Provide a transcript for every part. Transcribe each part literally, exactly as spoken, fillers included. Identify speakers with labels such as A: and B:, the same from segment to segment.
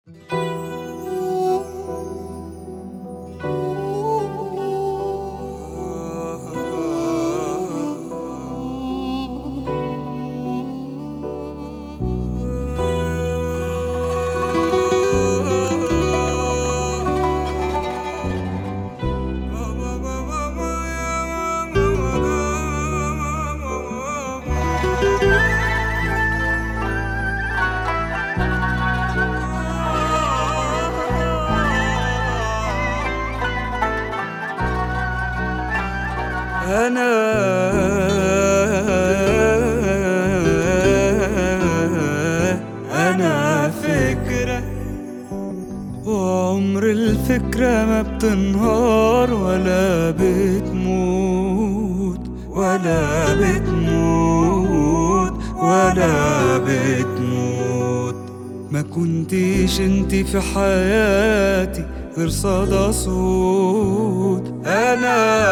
A: أنا أنا فكرة، وعمر الفكرة ما بتنهار ولا بتموت ولا بتموت ولا بتموت. ما كنتيش انتي في حياتي غير صدى صوت. أنا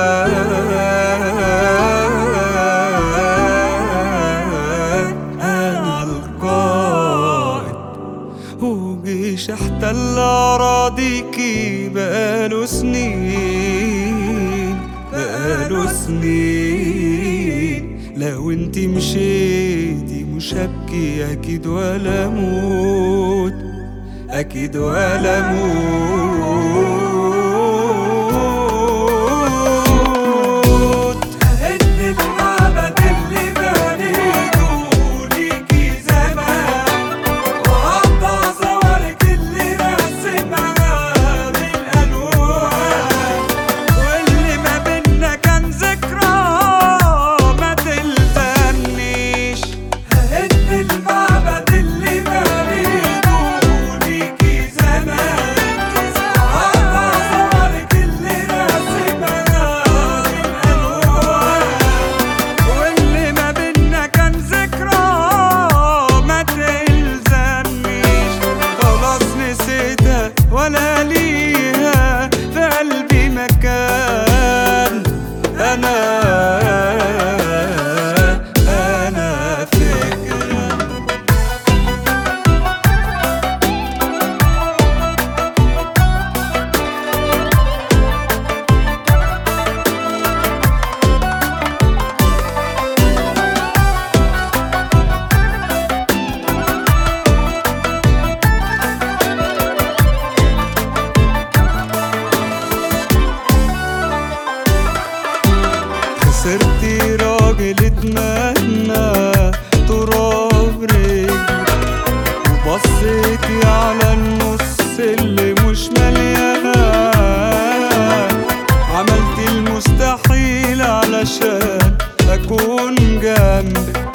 A: أنا القائد، وجيش احتل أراضيكي بقاله سنين بقاله سنين. لو انتي مشيتي مش هبكي أكيد ولا موت، أكيد ولا موت. هد المعبد اللي بنيته ليكي زمان، وقطع صورك اللي رسمها بالألوان، واللي ما بينا كان ذكرى ما تلزمنيش. هد المعبد اللي بنيته ليكي زمان، وقطع صورك اللي رسمها بالألوان، واللي ما بينا كان ذكرى ما تلزمنيش. خلاص نسيتها ولا ليها في قلبي مكان. أنا أنا فكرة. خسرتي راجل اتمنى تراب رجلي، وبصيتي على النص اللي مش مليان. عملتي المستحيل علشان أكون جنبك،